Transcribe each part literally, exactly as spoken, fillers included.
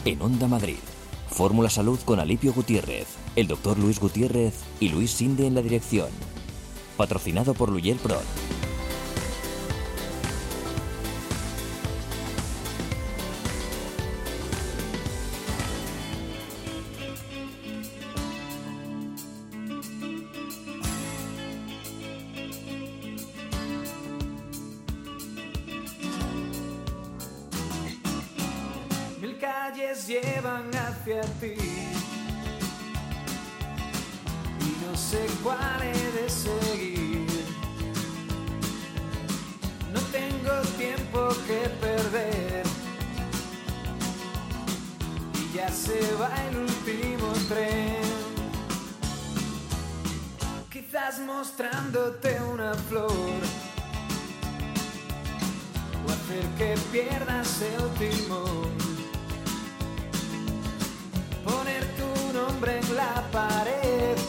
En Onda Madrid, Fórmula Salud con Alipio Gutiérrez, el doctor Luis Gutiérrez y Luis Sinde en la dirección. Patrocinado por Luyel Pro. Llevan hacia ti y no sé cuál he de seguir. No tengo tiempo que perder y ya se va el último tren. Quizás mostrándote una flor o hacer que pierdas el timón. Poner tu nombre en la pared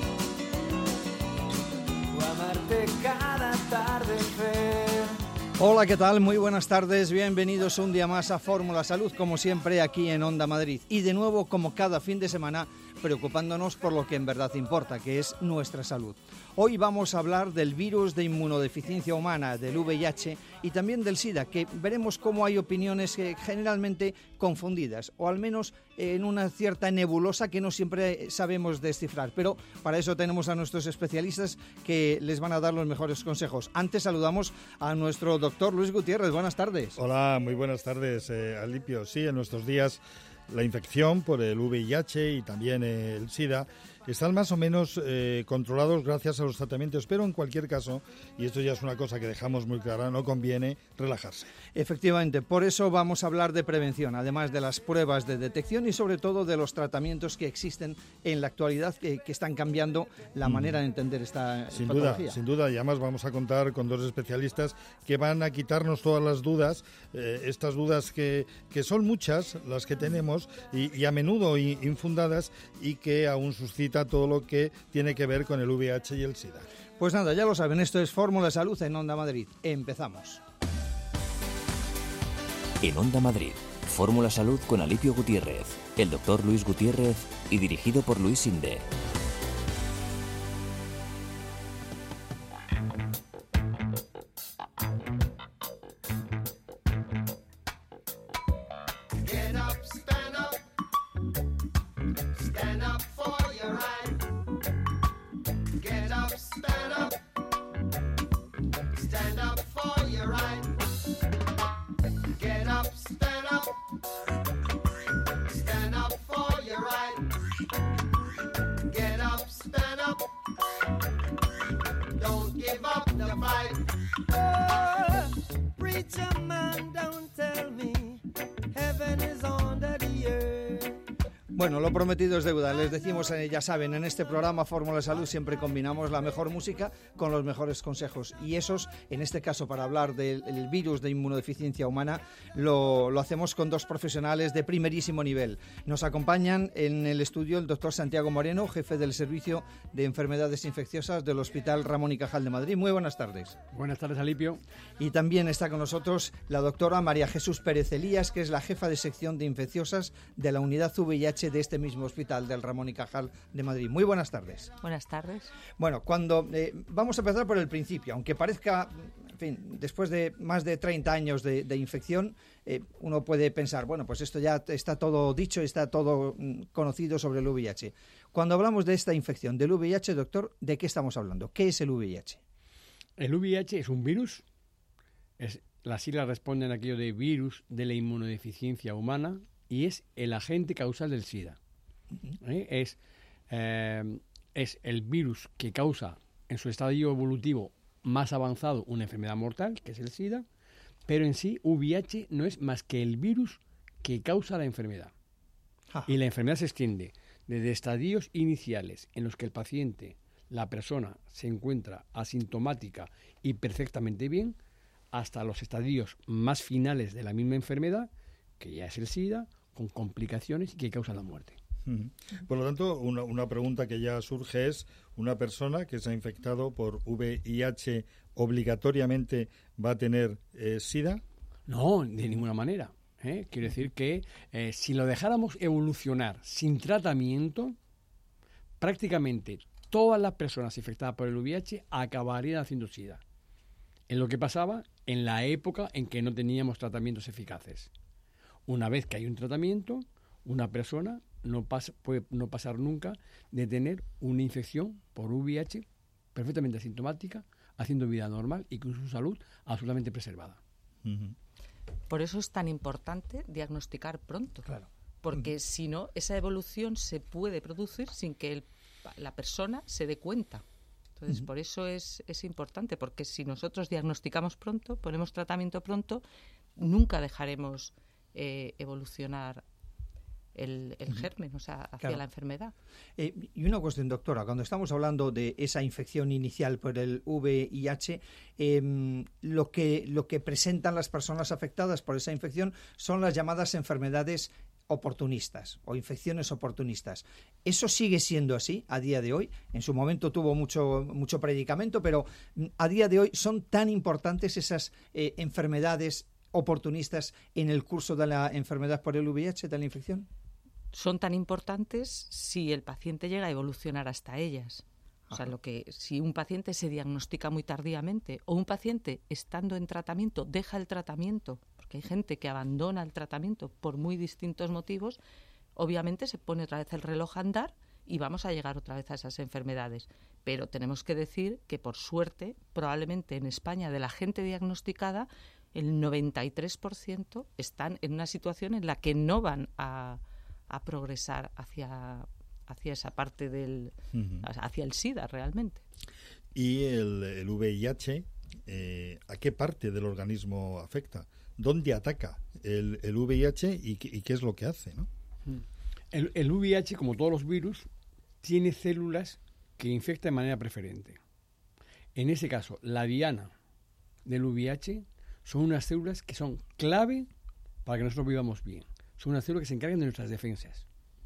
o amarte cada atardecer. Hola, ¿qué tal? Muy buenas tardes, bienvenidos un día más a Fórmula Salud, como siempre aquí en Onda Madrid. Y de nuevo, como cada fin de semana, preocupándonos por lo que en verdad importa, que es nuestra salud. Hoy vamos a hablar del virus de inmunodeficiencia humana, del V I H y también del SIDA, que veremos cómo hay opiniones eh, generalmente confundidas, o al menos eh, en una cierta nebulosa que no siempre sabemos descifrar. Pero para eso tenemos a nuestros especialistas que les van a dar los mejores consejos. Antes saludamos a nuestro doctor Luis Gutiérrez. Buenas tardes. Hola, muy buenas tardes, eh, Alipio. Sí, en nuestros días la infección por el V I H y también el SIDA están más o menos eh, controlados gracias a los tratamientos, pero en cualquier caso, y esto ya es una cosa que dejamos muy clara, no conviene relajarse. Efectivamente, por eso vamos a hablar de prevención, además de las pruebas de detección y sobre todo de los tratamientos que existen en la actualidad que, que están cambiando la manera de entender esta sin patología. Duda, sin duda, y además vamos a contar con dos especialistas que van a quitarnos todas las dudas, eh, estas dudas que, que son muchas las que tenemos y, y a menudo infundadas y que aún suscitan todo lo que tiene que ver con el V I H y el SIDA. Pues nada, ya lo saben, esto es Fórmula Salud en Onda Madrid. Empezamos. En Onda Madrid, Fórmula Salud con Alipio Gutiérrez, el doctor Luis Gutiérrez y dirigido por Luis Sinde. Bueno, lo prometido es deuda. Les decimos, eh, ya saben, en este programa Fórmula Salud siempre combinamos la mejor música con los mejores consejos. Y esos, en este caso, para hablar del el virus de inmunodeficiencia humana, lo, lo hacemos con dos profesionales de primerísimo nivel. Nos acompañan en el estudio el doctor Santiago Moreno, jefe del Servicio de Enfermedades Infecciosas del Hospital Ramón y Cajal de Madrid. Muy buenas tardes. Buenas tardes, Alipio. Y también está con nosotros la doctora María Jesús Pérez Elías, que es la jefa de sección de infecciosas de la unidad V I H de este mismo hospital del Ramón y Cajal de Madrid. Muy buenas tardes. Buenas tardes. Bueno, cuando eh, vamos a empezar por el principio, aunque parezca, en fin, después de más de treinta años de, de infección, eh, uno puede pensar, bueno, pues esto ya está todo dicho, está todo mm, conocido sobre el V I H. Cuando hablamos de esta infección del V I H, doctor, ¿de qué estamos hablando? ¿Qué es el V I H? El V I H es un virus, es, las siglas responden a aquello de virus de la inmunodeficiencia humana y es el agente causal del SIDA. ¿Eh? Es, eh, es el virus que causa en su estadio evolutivo más avanzado una enfermedad mortal, que es el SIDA, pero en sí V I H no es más que el virus que causa la enfermedad. Ajá. Y la enfermedad se extiende desde estadios iniciales en los que el paciente, la persona, se encuentra asintomática y perfectamente bien, hasta los estadios más finales de la misma enfermedad, que ya es el SIDA, con complicaciones y que causa la muerte. Por lo tanto, una, una pregunta que ya surge es, ¿una persona que se ha infectado por V I H obligatoriamente va a tener eh, SIDA? No, de ninguna manera. ¿eh? Quiero decir que eh, si lo dejáramos evolucionar sin tratamiento, prácticamente todas las personas infectadas por el V I H acabarían haciendo SIDA. Es lo que pasaba en la época en que no teníamos tratamientos eficaces. Una vez que hay un tratamiento, una persona no pasa, puede no pasar nunca de tener una infección por V I H perfectamente asintomática, haciendo vida normal y con su salud absolutamente preservada. Uh-huh. Por eso es tan importante diagnosticar pronto. Claro. Porque uh-huh. si no, esa evolución se puede producir sin que el, la persona se dé cuenta. Entonces, uh-huh. por eso es, es importante, porque si nosotros diagnosticamos pronto, ponemos tratamiento pronto, nunca dejaremos eh, evolucionar el, el uh-huh. germen, o sea, hacia claro. la enfermedad. Eh, y una cuestión, doctora, cuando estamos hablando de esa infección inicial por el V I H, eh, lo que, lo que presentan las personas afectadas por esa infección son las llamadas enfermedades oportunistas o infecciones oportunistas. ¿Eso sigue siendo así a día de hoy? En su momento tuvo mucho, mucho predicamento, pero a día de hoy ¿son tan importantes esas eh, enfermedades oportunistas en el curso de la enfermedad por el V I H, de la infección? Son tan importantes si el paciente llega a evolucionar hasta ellas. O sea, lo que si un paciente se diagnostica muy tardíamente o un paciente estando en tratamiento deja el tratamiento, porque hay gente que abandona el tratamiento por muy distintos motivos, obviamente se pone otra vez el reloj a andar y vamos a llegar otra vez a esas enfermedades. Pero tenemos que decir que, por suerte, probablemente en España, de la gente diagnosticada, el noventa y tres por ciento están en una situación en la que no van a, a progresar hacia, hacia esa parte del... Uh-huh. hacia el SIDA realmente. ¿Y el, el V I H, eh, a qué parte del organismo afecta? ¿Dónde ataca el, el V I H y, y qué es lo que hace, ¿no? El, el V I H, como todos los virus, tiene células que infecta de manera preferente. En ese caso, la diana del V I H son unas células que son clave para que nosotros vivamos bien. Son unas células que se encargan de nuestras defensas.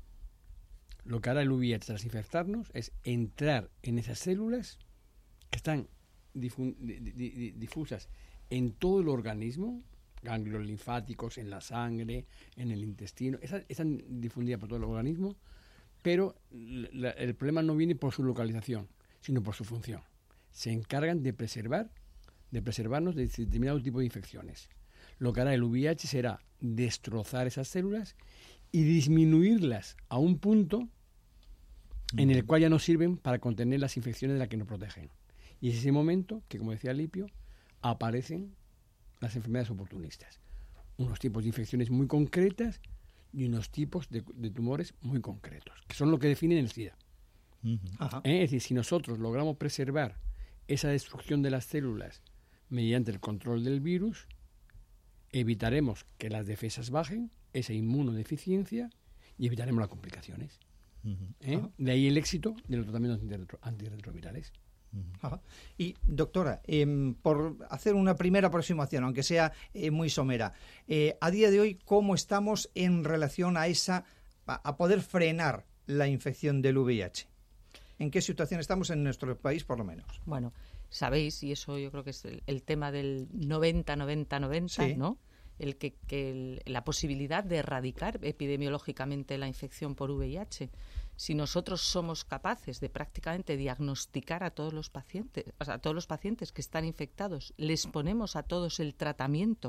Lo que hará el V I H tras infectarnos es entrar en esas células que están difu- di- di- difusas en todo el organismo, ganglios linfáticos, en la sangre, en el intestino, esas están difundidas por todo el organismo, pero la, el problema no viene por su localización, sino por su función. Se encargan de preservar de preservarnos de determinado tipo de infecciones. Lo que hará el V I H será destrozar esas células y disminuirlas a un punto uh-huh. en el cual ya no sirven para contener las infecciones de las que nos protegen. Y es ese momento que, como decía Lipio, aparecen las enfermedades oportunistas. Unos tipos de infecciones muy concretas y unos tipos de, de tumores muy concretos, que son lo que definen el SIDA. Uh-huh. Uh-huh. Es decir, si nosotros logramos preservar esa destrucción de las células mediante el control del virus, evitaremos que las defensas bajen, esa inmunodeficiencia, y evitaremos las complicaciones. Uh-huh. ¿Eh? Uh-huh. De ahí el éxito de los tratamientos antirretro- antirretrovirales. Uh-huh. Y, doctora, eh, por hacer una primera aproximación, aunque sea eh, muy somera, eh, a día de hoy, ¿cómo estamos en relación a esa, a, a poder frenar la infección del V I H? ¿En qué situación estamos en nuestro país, por lo menos? Bueno, sabéis, y eso yo creo que es el, el tema del noventa noventa noventa, sí. ¿no? El que, que el, la posibilidad de erradicar epidemiológicamente la infección por V I H. Si nosotros somos capaces de prácticamente diagnosticar a todos los pacientes, o sea, a todos los pacientes que están infectados, les ponemos a todos el tratamiento,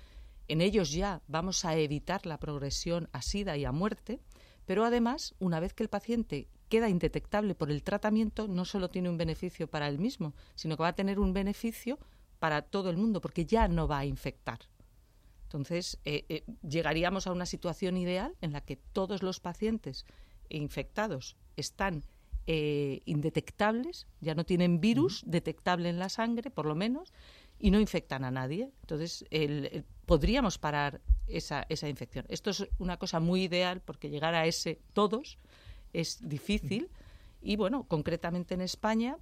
en ellos ya vamos a evitar la progresión a SIDA y a muerte, pero además, una vez que el paciente queda indetectable por el tratamiento, no solo tiene un beneficio para él mismo, sino que va a tener un beneficio para todo el mundo, porque ya no va a infectar. Entonces, eh, eh, llegaríamos a una situación ideal en la que todos los pacientes infectados están eh, indetectables, ya no tienen virus uh-huh. detectable en la sangre, por lo menos, y no infectan a nadie. Entonces, el, el, podríamos parar esa, esa infección. Esto es una cosa muy ideal, porque llegar a ese todos es difícil. Y, bueno, concretamente en España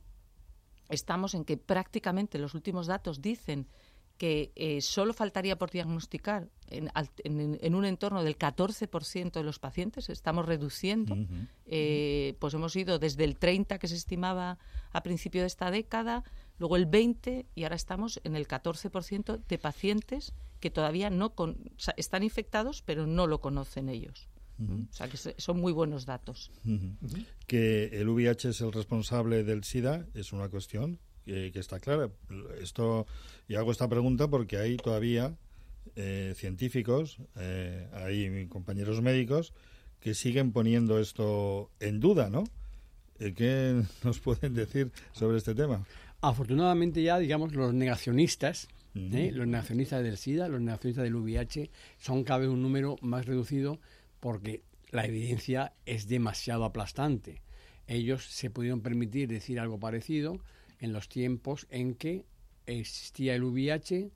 estamos en que prácticamente los últimos datos dicen que eh, solo faltaría por diagnosticar en, en, en un entorno del catorce por ciento de los pacientes. Estamos reduciendo. Uh-huh. Eh, pues hemos ido desde el treinta que se estimaba a principio de esta década, luego el veinte y ahora estamos en el catorce por ciento de pacientes que todavía no con, o sea, están infectados, pero no lo conocen ellos. Uh-huh. O sea, que son muy buenos datos. Uh-huh. Uh-huh. Que el V I H es el responsable del SIDA es una cuestión que, que está clara. Esto, y hago esta pregunta porque hay todavía eh, científicos, eh, hay compañeros médicos que siguen poniendo esto en duda, ¿no? ¿Qué nos pueden decir sobre este tema? Afortunadamente ya, digamos, los negacionistas, uh-huh. ¿eh? los negacionistas del SIDA, los negacionistas del V I H, son cada vez un número más reducido porque la evidencia es demasiado aplastante. Ellos se pudieron permitir decir algo parecido en los tiempos en que existía el V I H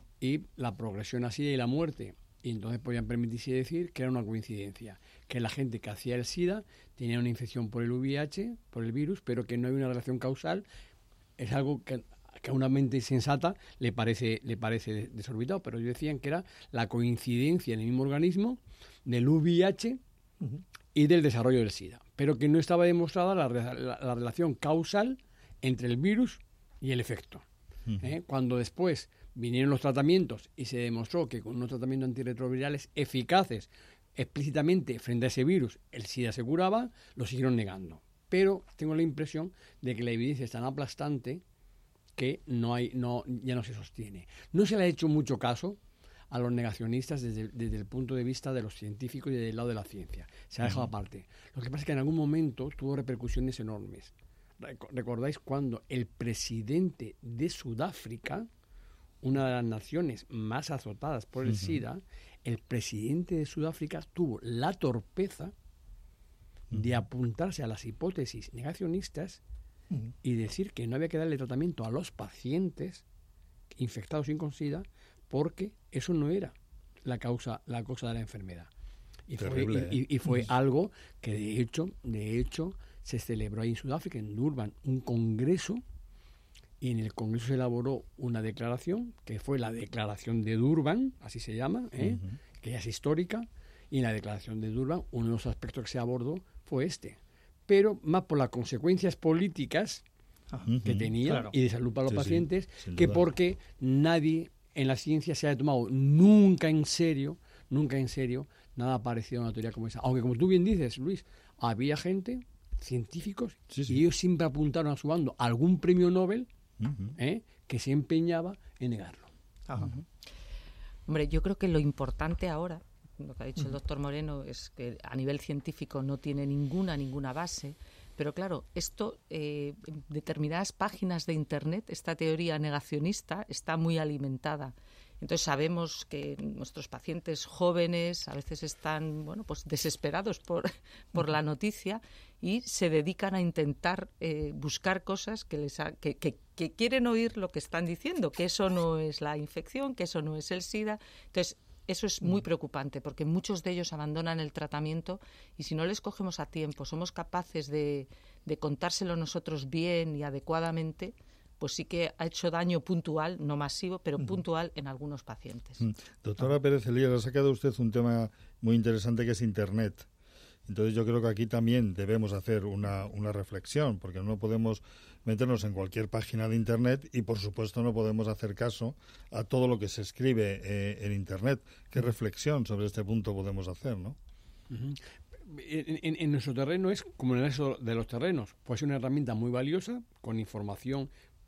y la progresión a SIDA y la muerte. Y entonces podían permitirse decir que era una coincidencia, que la gente que hacía el SIDA tenía una infección por el V I H, por el virus, pero que no hay una relación causal. Es algo que, que a una mente sensata le parece, le parece desorbitado, pero ellos decían que era la coincidencia en el mismo organismo del V I H uh-huh. y del desarrollo del SIDA, pero que no estaba demostrada la, la, la relación causal entre el virus y el efecto. Uh-huh. ¿Eh? Cuando después vinieron los tratamientos y se demostró que con unos tratamientos antirretrovirales eficaces explícitamente frente a ese virus el SIDA se curaba, lo siguieron negando. Pero tengo la impresión de que la evidencia es tan aplastante que no hay, no, ya no se sostiene. No se le ha hecho mucho caso a los negacionistas desde, desde el punto de vista de los científicos y del lado de la ciencia. Se ha dejado uh-huh. aparte. Lo que pasa es que en algún momento tuvo repercusiones enormes. ¿Recordáis cuando el presidente de Sudáfrica, una de las naciones más azotadas por el uh-huh. SIDA, el presidente de Sudáfrica tuvo la torpeza uh-huh. de apuntarse a las hipótesis negacionistas uh-huh. y decir que no había que darle tratamiento a los pacientes infectados sin con SIDA porque eso no era la causa, la causa de la enfermedad. Y Terrible, fue, y, y, y fue uh-huh. algo que de hecho, de hecho, se celebró ahí en Sudáfrica, en Durban, un congreso, y en el congreso se elaboró una declaración, que fue la Declaración de Durban, así se llama, ¿eh? uh-huh. que ya es histórica, y en la Declaración de Durban uno de los aspectos que se abordó fue este, pero más por las consecuencias políticas uh-huh. que tenía claro. y de salud para los sí, pacientes, sí, que porque nadie en la ciencia se haya tomado nunca en serio, nunca en serio, nada parecido a una teoría como esa. Aunque como tú bien dices, Luis, había gente, científicos, sí, sí. y ellos siempre apuntaron a su bando algún premio Nobel uh-huh. ¿eh? que se empeñaba en negarlo. Ajá. Uh-huh. Hombre, yo creo que lo importante ahora, lo que ha dicho uh-huh. el doctor Moreno, es que a nivel científico no tiene ninguna, ninguna base, pero claro, esto, eh, en determinadas páginas de Internet, esta teoría negacionista está muy alimentada. Entonces sabemos que nuestros pacientes jóvenes a veces están, bueno, pues desesperados por, por la noticia y se dedican a intentar eh, buscar cosas que les ha, que, que, que quieren oír lo que están diciendo, que eso no es la infección, que eso no es el SIDA. Entonces eso es muy preocupante porque muchos de ellos abandonan el tratamiento y si no les cogemos a tiempo, somos capaces de, de contárselo nosotros bien y adecuadamente, pues sí que ha hecho daño puntual, no masivo, pero puntual en algunos pacientes. Doctora Pérez Elías, ha sacado usted un tema muy interesante que es Internet. Entonces yo creo que aquí también debemos hacer una, una reflexión, porque no podemos meternos en cualquier página de Internet y, por supuesto, no podemos hacer caso a todo lo que se escribe eh, en Internet. ¿Qué reflexión sobre este punto podemos hacer, no? Uh-huh. En, en, en nuestro terreno es como en el resto de los terrenos. Puede ser una herramienta muy valiosa, con información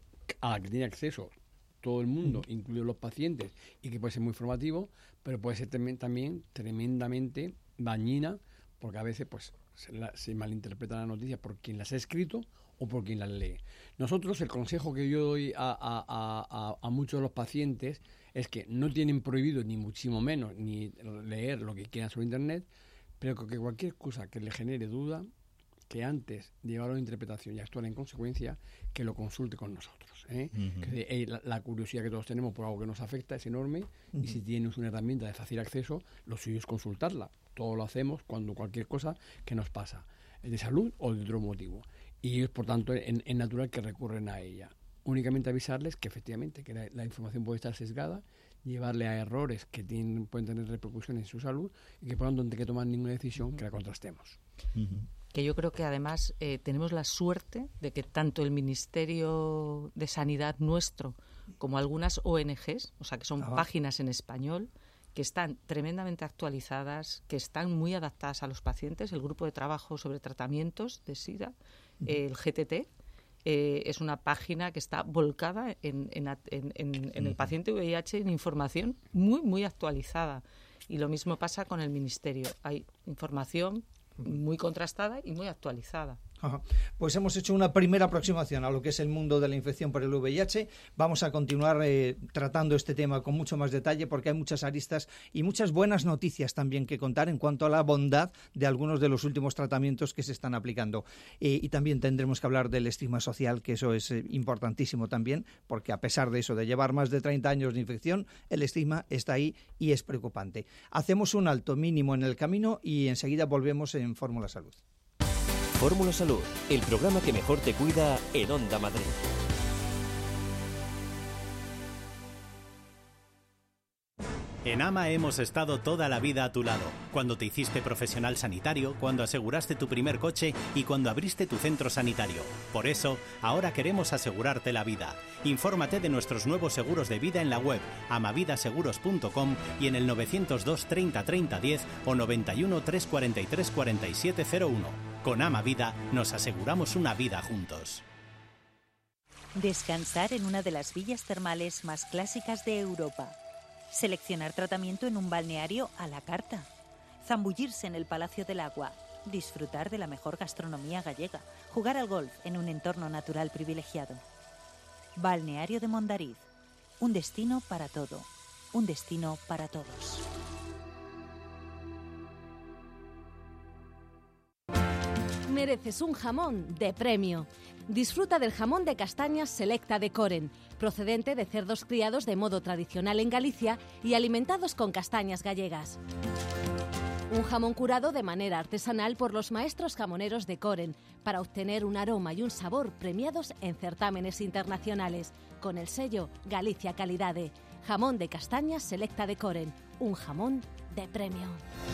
a la que tiene acceso todo el mundo, uh-huh. incluidos los pacientes, y que puede ser muy informativo, pero puede ser también, también tremendamente dañina, porque a veces pues se, la, se malinterpreta la noticia por quien las ha escrito o por quien las lee. Nosotros, el consejo que yo doy a, a, a, a muchos de los pacientes es que no tienen prohibido, ni muchísimo menos, ni leer lo que quieran sobre Internet, pero que cualquier cosa que le genere duda, que antes de llevarlo a interpretación y actuar en consecuencia, que lo consulte con nosotros. ¿eh? Uh-huh. Que, eh, la, la curiosidad que todos tenemos por algo que nos afecta es enorme uh-huh. y si tienes una herramienta de fácil acceso, lo suyo es consultarla. Todo lo hacemos cuando cualquier cosa que nos pasa, de salud o de otro motivo. Y es, por tanto, es, es natural que recurren a ella. Únicamente avisarles que efectivamente que la, la información puede estar sesgada, llevarle a errores que tienen, pueden tener repercusiones en su salud y que por lo tanto, antes de que tomar ninguna decisión, uh-huh. que la contrastemos. Uh-huh. Que yo creo que además eh, tenemos la suerte de que tanto el Ministerio de Sanidad nuestro como algunas O N Ges, o sea, que son ah. páginas en español, que están tremendamente actualizadas, que están muy adaptadas a los pacientes. El grupo de trabajo sobre tratamientos de SIDA, uh-huh. eh, el G T T, eh, es una página que está volcada en, en, en, en, en el paciente V I H, en información muy, muy actualizada. Y lo mismo pasa con el Ministerio. Hay información muy contrastada y muy actualizada. Ajá. Pues hemos hecho una primera aproximación a lo que es el mundo de la infección por el V I H. Vamos a continuar eh, tratando este tema con mucho más detalle porque hay muchas aristas y muchas buenas noticias también que contar en cuanto a la bondad de algunos de los últimos tratamientos que se están aplicando. Eh, y también tendremos que hablar del estigma social, que eso es eh, importantísimo también, porque a pesar de eso, de llevar más de treinta años de infección, el estigma está ahí y es preocupante. Hacemos un alto mínimo en el camino y enseguida volvemos en Fórmula Salud. Fórmula Salud, el programa que mejor te cuida en Onda Madrid. En AMA hemos estado toda la vida a tu lado, cuando te hiciste profesional sanitario, cuando aseguraste tu primer coche y cuando abriste tu centro sanitario. Por eso, ahora queremos asegurarte la vida. Infórmate de nuestros nuevos seguros de vida en la web amavidaseguros punto com y en el novecientos dos treinta treinta diez o noventa y uno trescientos cuarenta y tres cuarenta y siete cero uno. Con Ama Vida nos aseguramos una vida juntos. Descansar en una de las villas termales más clásicas de Europa. Seleccionar tratamiento en un balneario a la carta. Zambullirse en el Palacio del Agua. Disfrutar de la mejor gastronomía gallega. Jugar al golf en un entorno natural privilegiado. Balneario de Mondariz. Un destino para todo. Un destino para todos. Mereces un jamón de premio. Disfruta del jamón de castañas Selecta de Coren, procedente de cerdos criados de modo tradicional en Galicia y alimentados con castañas gallegas. Un jamón curado de manera artesanal por los maestros jamoneros de Coren, para obtener un aroma y un sabor premiados en certámenes internacionales, con el sello Galicia Calidade. Jamón de castañas Selecta de Coren, un jamón de premio.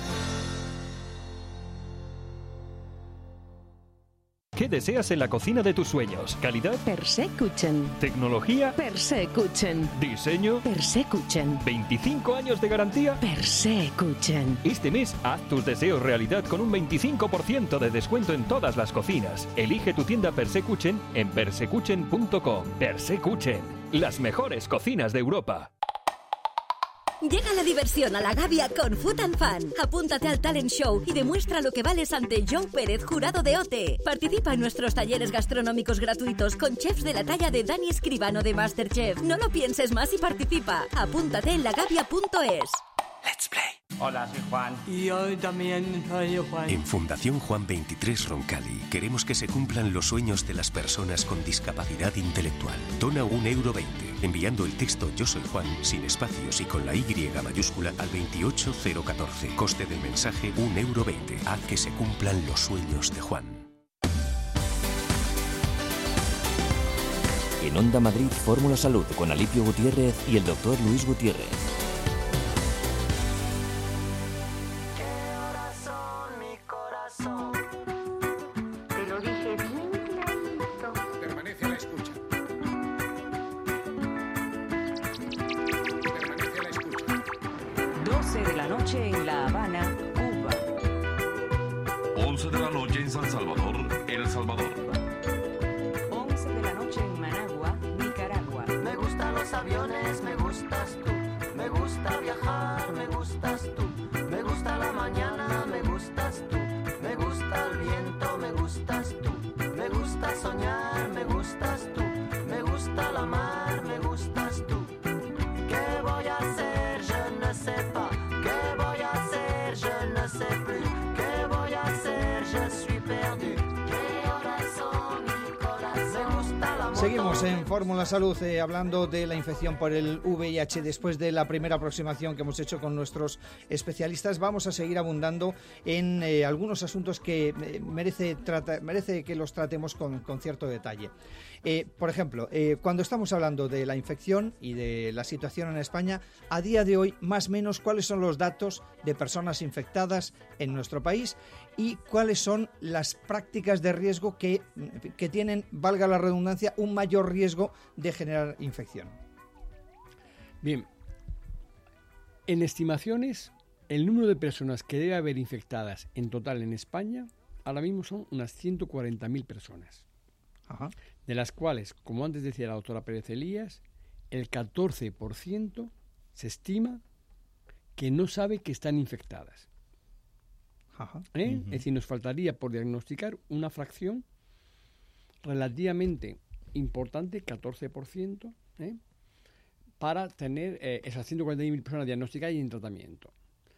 ¿Qué deseas en la cocina de tus sueños? ¿Calidad? Persekuchen. ¿Tecnología? Persekuchen. ¿Diseño? Persekuchen. ¿veinticinco años de garantía? Persekuchen. Este mes haz tus deseos realidad con un veinticinco por ciento de descuento en todas las cocinas. Elige tu tienda Persekuchen en persekuchen punto com. Persekuchen, las mejores cocinas de Europa. Llega la diversión a la Gavia con Food and Fun. Apúntate al talent show y demuestra lo que vales ante Joe Pérez, jurado de O T E. Participa en nuestros talleres gastronómicos gratuitos con chefs de la talla de Dani Escribano de MasterChef. No lo pienses más y participa. Apúntate en lagavia punto es. Let's play. Hola, soy Juan. Y yo también soy Juan. En Fundación Juan veintitrés Roncali queremos que se cumplan los sueños de las personas con discapacidad intelectual. Dona un euro veinte enviando el texto Yo soy Juan sin espacios y con la Y mayúscula al veintiocho cero catorce. Coste del mensaje un euro veinte. Haz que se cumplan los sueños de Juan. En Onda Madrid, Fórmula Salud con Alipio Gutiérrez y el doctor Luis Gutiérrez. de la noche en La Habana, Cuba. once de la noche en San Salvador, El Salvador. once de la noche en Managua, Nicaragua. Me gustan los aviones, me gustas tú. Me gusta viajar, me gustas tú. Me gusta la mañana, me gustas tú. Me gusta el viento, me gustas tú. Me gusta soñar, me gustas tú. Me gusta la mar, me gustas tú. ¿Qué voy a hacer? Je ne sais pas. ¿Qué voy a hacer? Je ne sais plus. ¿Qué voy a hacer? Je suis perdu. ¿Qué horas son? Mi corazón. Me gusta la moto. Seguimos en Fórmula Salud eh, hablando de la infección por el V I H. Después de la primera aproximación que hemos hecho con nuestros especialistas, vamos a seguir abundando en eh, algunos asuntos que eh, merece, trata, merece que los tratemos con, con cierto detalle. Eh, por ejemplo, eh, cuando estamos hablando de la infección y de la situación en España, a día de hoy, más o menos, ¿cuáles son los datos de personas infectadas en nuestro país y cuáles son las prácticas de riesgo que, que tienen, valga la redundancia, un mayor riesgo de generar infección? Bien, en estimaciones, el número de personas que debe haber infectadas en total en España ahora mismo son unas ciento cuarenta mil personas. Ajá. De las cuales, como antes decía la doctora Pérez Elías, el catorce por ciento se estima que no sabe que están infectadas. Ajá. ¿Eh? Uh-huh. Es decir, nos faltaría por diagnosticar una fracción relativamente importante, catorce por ciento, ¿eh? para tener eh, esas ciento cuarenta mil personas diagnosticadas y en tratamiento.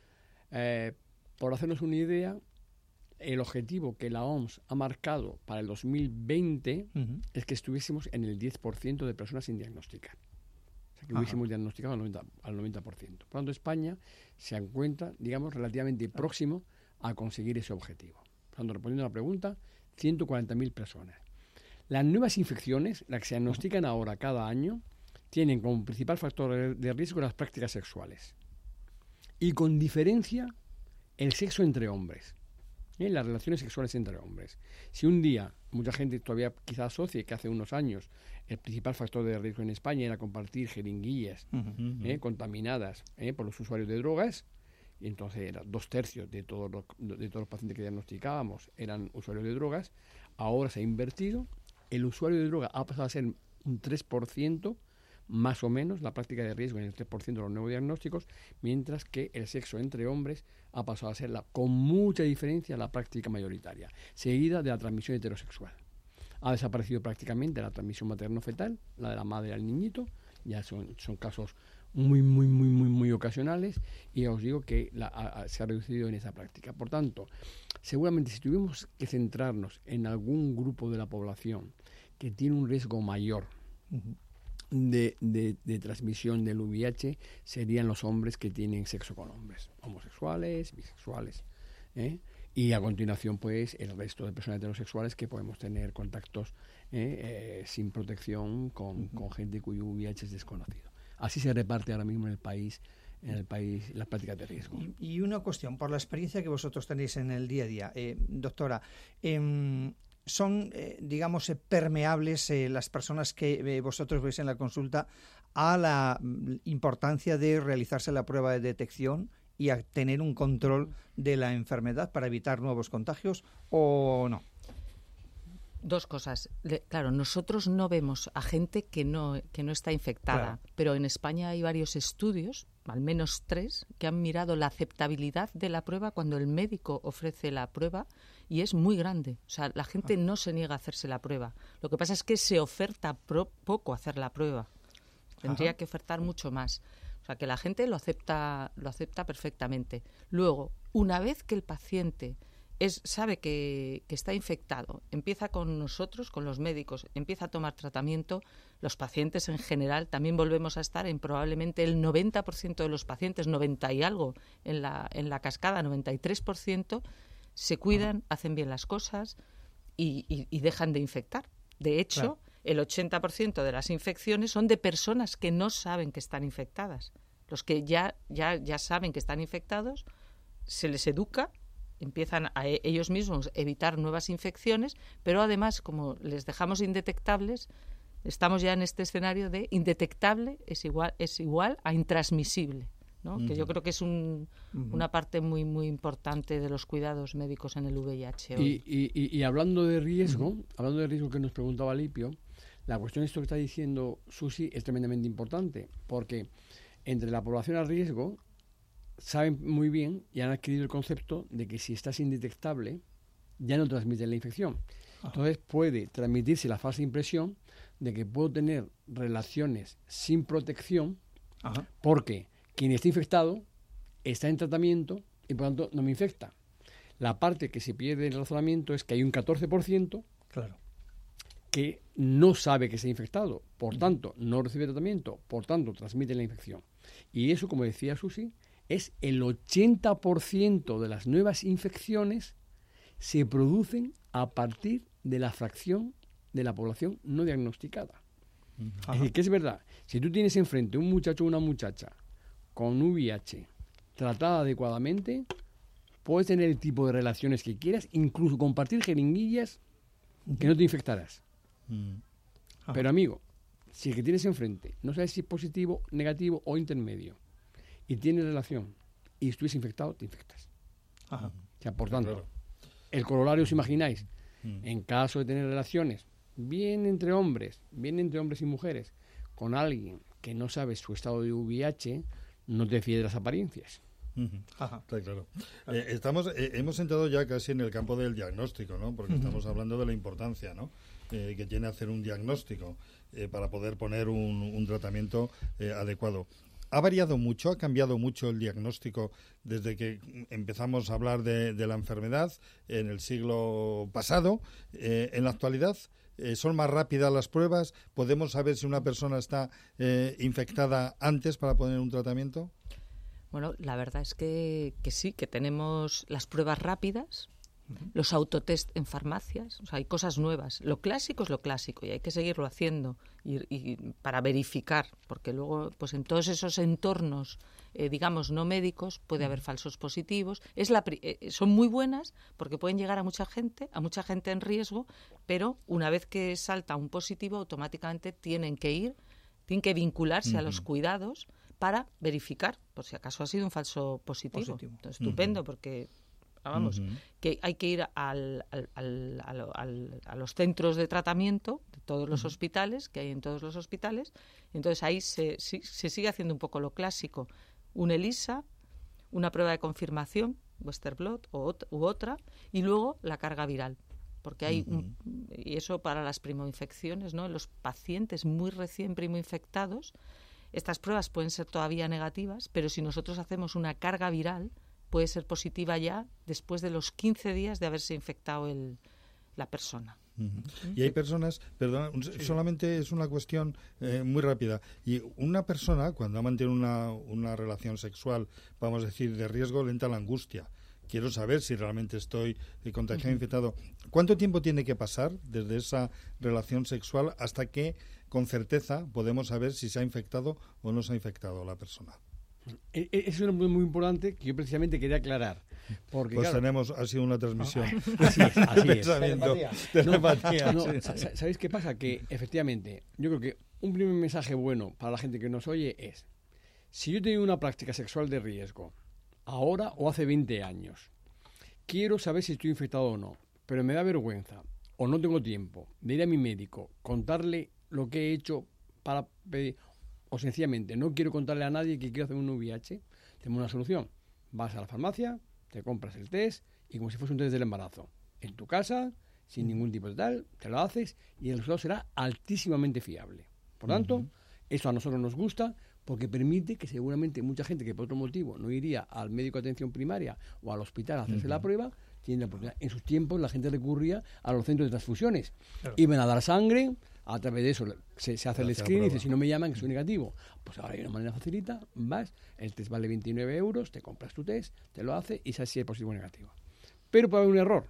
Eh, por hacernos una idea, el objetivo que la O M S ha marcado para el dos mil veinte uh-huh. es que estuviésemos en el diez por ciento de personas sin diagnosticar. O sea, que Ajá. hubiésemos diagnosticado al noventa, al noventa por ciento. Por lo tanto, España se encuentra, digamos, relativamente próximo a conseguir ese objetivo. Por lo tanto, respondiendo a la pregunta, ciento cuarenta mil personas. Las nuevas infecciones, las que se diagnostican uh-huh. ahora cada año, tienen como principal factor de riesgo las prácticas sexuales. Y con diferencia, el sexo entre hombres. ¿Eh? Las relaciones sexuales entre hombres. Si un día, mucha gente todavía quizás asocie que hace unos años el principal factor de riesgo en España era compartir jeringuillas uh-huh. ¿eh? contaminadas ¿eh? por los usuarios de drogas, y entonces era dos tercios de todos los, de todos los pacientes que diagnosticábamos eran usuarios de drogas, ahora se ha invertido, el usuario de droga ha pasado a ser un tres por ciento más o menos, la práctica de riesgo en el tres por ciento de los nuevos diagnósticos, mientras que el sexo entre hombres ha pasado a ser, la, con mucha diferencia, la práctica mayoritaria, seguida de la transmisión heterosexual. Ha desaparecido prácticamente la transmisión materno-fetal, la de la madre al niñito, ya son, son casos muy, muy, muy, muy, muy ocasionales, y os digo que la, a, a, se ha reducido en esa práctica. Por tanto, seguramente si tuvimos que centrarnos en algún grupo de la población que tiene un riesgo mayor, uh-huh. De, de, de transmisión del V I H, serían los hombres que tienen sexo con hombres, homosexuales, bisexuales, ¿eh? Y a continuación pues el resto de personas heterosexuales que podemos tener contactos ¿eh? Eh, sin protección con, uh-huh. con gente cuyo V I H es desconocido. Así se reparte ahora mismo en el país en el país las prácticas de riesgo. Y, y una cuestión, por la experiencia que vosotros tenéis en el día a día, eh, doctora, eh, ¿son, eh, digamos, eh, permeables eh, las personas que eh, vosotros veis en la consulta a la mm, importancia de realizarse la prueba de detección y a tener un control de la enfermedad para evitar nuevos contagios o no? Dos cosas. Le, claro, nosotros no vemos a gente que no, que no está infectada, claro. Pero en España hay varios estudios, al menos tres, que han mirado la aceptabilidad de la prueba cuando el médico ofrece la prueba, y es muy grande. O sea, la gente no se niega a hacerse la prueba. Lo que pasa es que se oferta pro, poco hacer la prueba. Tendría Ajá. que ofertar mucho más. O sea, que la gente lo acepta, lo acepta perfectamente. Luego, una vez que el paciente es, sabe que, que está infectado, empieza con nosotros, con los médicos, empieza a tomar tratamiento, los pacientes en general también volvemos a estar en probablemente el noventa por ciento de los pacientes, noventa y algo en la, en la cascada, noventa y tres por ciento, se cuidan, hacen bien las cosas y, y, y dejan de infectar. De hecho, claro. el ochenta por ciento de las infecciones son de personas que no saben que están infectadas. Los que ya, ya, ya saben que están infectados, se les educa, empiezan a ellos mismos evitar nuevas infecciones, pero además, como les dejamos indetectables, estamos ya en este escenario de indetectable es igual, es igual a intransmisible, ¿no? Uh-huh. Que yo creo que es un, uh-huh. una parte muy muy importante de los cuidados médicos en el V I H hoy. Y, y, y hablando de riesgo, uh-huh. hablando de riesgo que nos preguntaba Lipio, la cuestión de esto que está diciendo Susi es tremendamente importante, porque entre la población a riesgo saben muy bien y han adquirido el concepto de que si estás indetectable ya no transmite la infección. Ajá. Entonces puede transmitirse la falsa impresión de que puedo tener relaciones sin protección. Ajá. Porque quien está infectado está en tratamiento y por lo tanto no me infecta. La parte que se pierde en el razonamiento es que hay un catorce por ciento claro. que no sabe que está infectado, por tanto no recibe tratamiento, por tanto transmite la infección. Y eso, como decía Susi, es el ochenta por ciento de las nuevas infecciones se producen a partir de la fracción de la población no diagnosticada. Ajá. Es decir, que es verdad, si tú tienes enfrente un muchacho o una muchacha con V I H tratada adecuadamente, puedes tener el tipo de relaciones que quieras, incluso compartir jeringuillas que no te infectarás. Pero amigo, si el que tienes enfrente no sabes si es positivo, negativo o intermedio, y tiene relación, y estuvieras infectado, te infectas. Ajá. O sea, por tanto, Claro. el corolario, os imagináis, Mm. en caso de tener relaciones, bien entre hombres, bien entre hombres y mujeres, con alguien que no sabe su estado de V I H, no te fíes de las apariencias. Ujú. Está claro. Eh, estamos, eh, hemos entrado ya casi en el campo del diagnóstico, ¿no? Porque Ujú. estamos hablando de la importancia, ¿no? Eh, que tiene hacer un diagnóstico eh, para poder poner un, un tratamiento eh, adecuado. ¿Ha variado mucho, ha cambiado mucho el diagnóstico desde que empezamos a hablar de, de la enfermedad en el siglo pasado? Eh, en la actualidad, eh, ¿son más rápidas las pruebas? ¿Podemos saber si una persona está eh, infectada antes para poner un tratamiento? Bueno, la verdad es que, que sí, que tenemos las pruebas rápidas, los autotest en farmacias, o sea, hay cosas nuevas. Lo clásico es lo clásico y hay que seguirlo haciendo y, y para verificar, porque luego, pues en todos esos entornos, eh, digamos, no médicos, puede haber falsos positivos. Es la, pri- eh, son muy buenas porque pueden llegar a mucha gente, a mucha gente en riesgo, pero una vez que salta un positivo, automáticamente tienen que ir, tienen que vincularse a los Ujú. cuidados para verificar por si acaso ha sido un falso positivo. Positivo. Entonces, estupendo, Ujú. porque vamos, Ujú. que hay que ir al, al, al, al, al, a los centros de tratamiento de todos los Ujú. hospitales, que hay en todos los hospitales. Entonces ahí se, sí, se sigue haciendo un poco lo clásico. Un ELISA, una prueba de confirmación, Western blot o, ot- u otra, y luego la carga viral. Porque hay, un- y eso para las primoinfecciones, ¿no? En los pacientes muy recién primoinfectados, estas pruebas pueden ser todavía negativas, pero si nosotros hacemos una carga viral, puede ser positiva ya después de los quince días de haberse infectado el, la persona. Ujú. Y hay personas, perdón, un- solamente es una cuestión eh, muy rápida. Y una persona, cuando ha mantenido una, una relación sexual, vamos a decir, de riesgo, le entra la angustia. Quiero saber si realmente estoy eh, contagiado, Ujú. infectado. ¿Cuánto tiempo tiene que pasar desde esa relación sexual hasta que, con certeza, podemos saber si se ha infectado o no se ha infectado la persona? E- e- Eso es muy, muy importante que yo precisamente quería aclarar. Porque, Pues claro, tenemos, ha sido una transmisión. Así es, así de es. pensamiento. No, Telepatía, no, sí. sa- sa- ¿sabéis qué pasa? Que efectivamente, yo creo que un primer mensaje bueno para la gente que nos oye es, si yo he tenido una práctica sexual de riesgo, ahora o hace veinte años, quiero saber si estoy infectado o no, pero me da vergüenza o no tengo tiempo de ir a mi médico, contarle lo que he hecho para pedir, o sencillamente no quiero contarle a nadie que quiero hacer un V I H, tenemos una solución. Vas a la farmacia, te compras el test y como si fuese un test del embarazo, en tu casa, sin ningún tipo de tal, te lo haces y el resultado será altísimamente fiable. Por tanto, Ujú. eso a nosotros nos gusta porque permite que seguramente mucha gente que por otro motivo no iría al médico de atención primaria o al hospital a hacerse Ujú. la prueba, tiene la oportunidad. En sus tiempos la gente recurría a los centros de transfusiones. Claro. Iban a dar sangre, a través de eso se, se hace el Se hace la screen y dice, prueba. si no me llaman que soy negativo. Pues ahora hay una manera facilita, vas, el test vale veintinueve euros, te compras tu test, te lo hace y sabes si es positivo o negativo. Pero puede haber un error.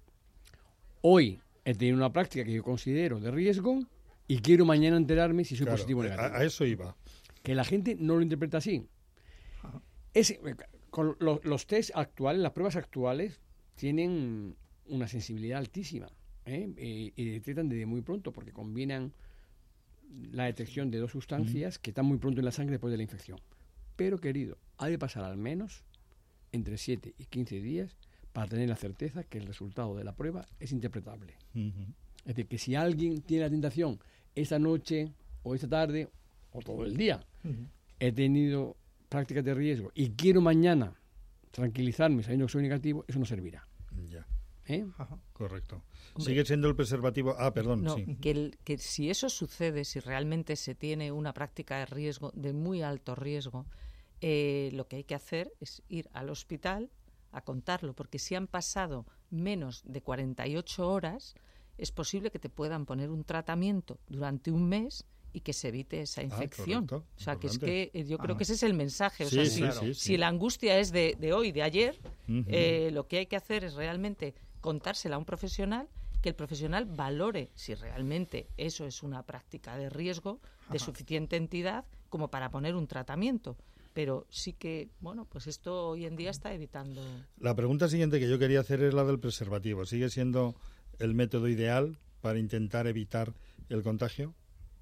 Hoy he tenido una práctica que yo considero de riesgo y quiero mañana enterarme si soy Claro, positivo o a- negativo. a eso iba. Que la gente no lo interpreta así. Es, con lo- los test actuales, las pruebas actuales, tienen una sensibilidad altísima, ¿eh? y, y detectan desde muy pronto porque combinan la detección de dos sustancias que están muy pronto en la sangre después de la infección. Pero, querido, ha de pasar al menos entre siete y quince días para tener la certeza que el resultado de la prueba es interpretable. Ujú. Es decir, que si alguien tiene la tentación esta noche o esta tarde o todo el día, he tenido prácticas de riesgo y quiero mañana tranquilizarme sabiendo que soy negativo, eso no servirá. Ya. ¿Eh? Correcto. Hombre. Sigue siendo el preservativo. Ah, perdón. No, sí. que, el- que si eso sucede, si realmente se tiene una práctica de riesgo, de muy alto riesgo, eh, lo que hay que hacer es ir al hospital a contarlo, porque si han pasado menos de cuarenta y ocho horas, es posible que te puedan poner un tratamiento durante un mes y que se evite esa infección. correcto, o sea, que es importante. que eh, yo creo Ah. que ese es el mensaje. O Sí, sea, sí, si, claro. sí, si sí. la angustia es de, de hoy, de ayer, Ujú. eh, lo que hay que hacer es realmente contársela a un profesional, que el profesional valore si realmente eso es una práctica de riesgo de Ajá. suficiente entidad como para poner un tratamiento. Pero sí que, bueno, pues esto hoy en día está evitando. La pregunta siguiente que yo quería hacer es la del preservativo. ¿Sigue siendo el método ideal para intentar evitar el contagio?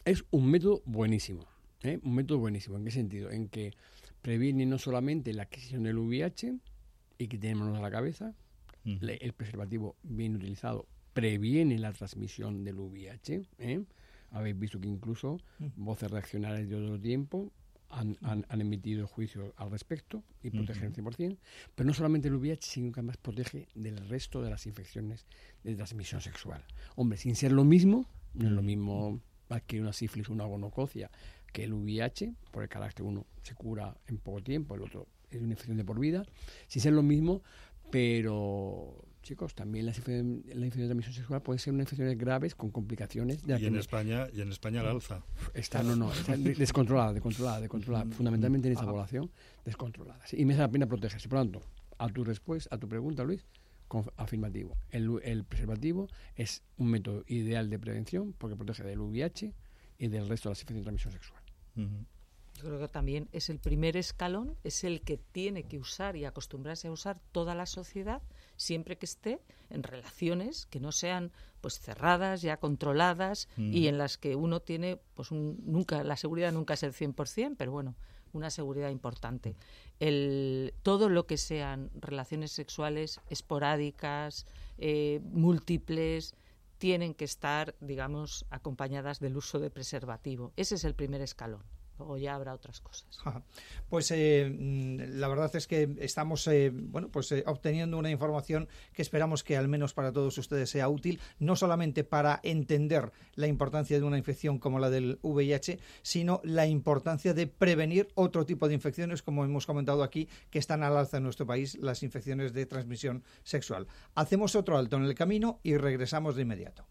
Es un método buenísimo, ¿eh? Un método buenísimo. ¿En qué sentido? En que previene no solamente la adquisición del V I H y que tenemos a la cabeza, uh-huh. le, el preservativo bien utilizado previene la transmisión del V I H. ¿eh? Habéis visto que incluso uh-huh. voces regionales de otro tiempo han, han, han emitido juicios al respecto y protegen uh-huh. al cien por ciento. Pero no solamente el V I H, sino que además protege del resto de las infecciones de transmisión sexual. Hombre, sin ser lo mismo, no es lo mismo adquirir una sífilis o una gonococia que el V I H, por el carácter uno se cura en poco tiempo, el otro es una infección de por vida, sin ser lo mismo, pero chicos, también la infección, la infección de transmisión sexual puede ser unas infecciones graves con complicaciones. De y en España y en España al alza. Está, no, no, está descontrolada, descontrolada, descontrolada, fundamentalmente en esta población, descontrolada. Sí, y merece la pena protegerse. Por lo tanto, a tu respuesta, a tu pregunta, Luis, afirmativo. El, el preservativo es un método ideal de prevención porque protege del V I H y del resto de las infecciones de transmisión sexual. Uh-huh. Yo creo que también es el primer escalón, es el que tiene que usar y acostumbrarse a usar toda la sociedad siempre que esté en relaciones que no sean pues cerradas, ya controladas uh-huh. y en las que uno tiene pues un, nunca la seguridad nunca es el cien por ciento, pero bueno, una seguridad importante. El, todo lo que sean relaciones sexuales esporádicas, eh, múltiples, tienen que estar, digamos, acompañadas del uso de preservativo. Ese es el primer escalón. Luego ya habrá otras cosas. Pues eh, la verdad es que estamos eh, bueno, pues eh, obteniendo una información que esperamos que al menos para todos ustedes sea útil, no solamente para entender la importancia de una infección como la del V I H, sino la importancia de prevenir otro tipo de infecciones, como hemos comentado aquí, que están al alza en nuestro país, las infecciones de transmisión sexual. Hacemos otro alto en el camino y regresamos de inmediato.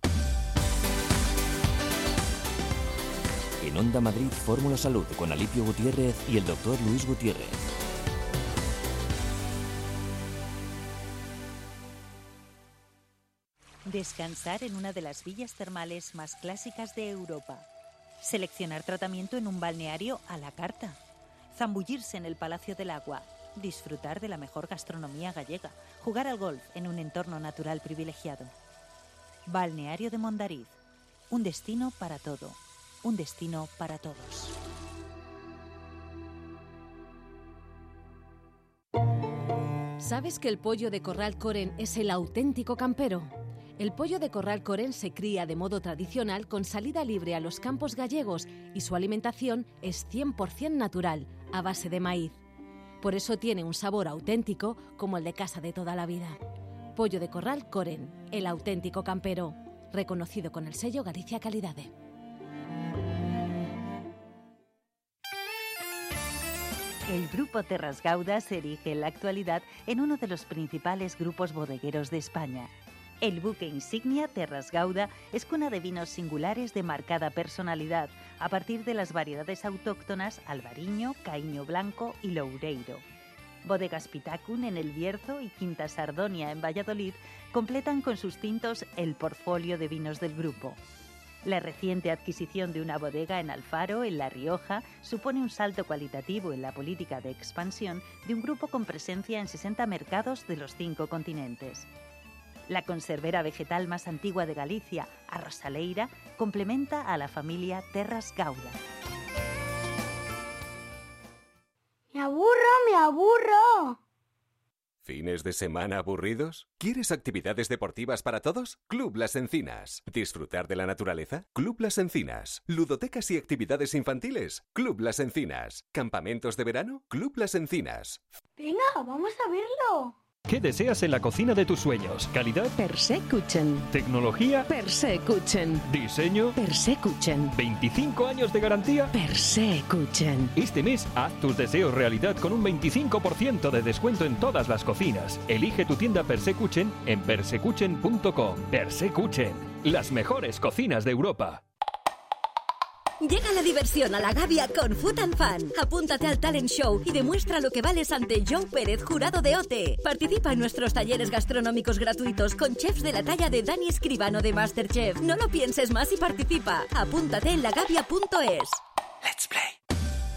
En Onda Madrid, Fórmula Salud con Alipio Gutiérrez y el doctor Luis Gutiérrez. Descansar en una de las villas termales más clásicas de Europa. Seleccionar tratamiento en un balneario a la carta. Zambullirse en el Palacio del Agua. Disfrutar de la mejor gastronomía gallega. Jugar al golf en un entorno natural privilegiado. Balneario de Mondariz. Un destino para todo. Un destino para todos. ¿Sabes que el pollo de corral Coren es el auténtico campero? El pollo de corral Coren se cría de modo tradicional con salida libre a los campos gallegos y su alimentación es cien por ciento natural, a base de maíz. Por eso tiene un sabor auténtico como el de casa de toda la vida. Pollo de corral Coren, el auténtico campero, reconocido con el sello Galicia Calidade. El Grupo Terras Gauda se erige en la actualidad en uno de los principales grupos bodegueros de España. El buque insignia Terras Gauda es cuna de vinos singulares de marcada personalidad, a partir de las variedades autóctonas Albariño, Caíño Blanco y Loureiro. Bodegas Pitacun en El Bierzo y Quinta Sardonia en Valladolid completan con sus tintos el portfolio de vinos del grupo. La reciente adquisición de una bodega en Alfaro, en La Rioja, supone un salto cualitativo en la política de expansión de un grupo con presencia en sesenta mercados de los cinco continentes. La conservera vegetal más antigua de Galicia, Arrosaleira, complementa a la familia Terras Gauda. ¡Me aburro, me aburro! ¿Fines de semana aburridos? ¿Quieres actividades deportivas para todos? Club Las Encinas. ¿Disfrutar de la naturaleza? Club Las Encinas. ¿Ludotecas y actividades infantiles? Club Las Encinas. ¿Campamentos de verano? Club Las Encinas. Venga, vamos a verlo. ¿Qué deseas en la cocina de tus sueños? ¿Calidad? Persecuchen. ¿Tecnología? Persecuchen. ¿Diseño? Persecuchen. ¿veinticinco años de garantía? Persecuchen. Este mes haz tus deseos realidad con un veinticinco por ciento de descuento en todas las cocinas. Elige tu tienda Persecuchen en persecuchen punto com. Persecuchen, las mejores cocinas de Europa. Llega la diversión a la Gavia con Food and Fun. Apúntate al talent show y demuestra lo que vales ante Joe Pérez, jurado de O T E. Participa en nuestros talleres gastronómicos gratuitos con chefs de la talla de Dani Escribano de MasterChef. No lo pienses más y participa. Apúntate en lagavia punto es. Let's play.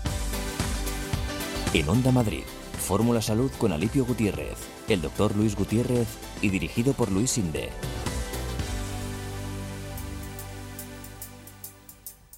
En Onda Madrid, Fórmula Salud con Alipio Gutiérrez, el doctor Luis Gutiérrez y dirigido por Luis Sinde.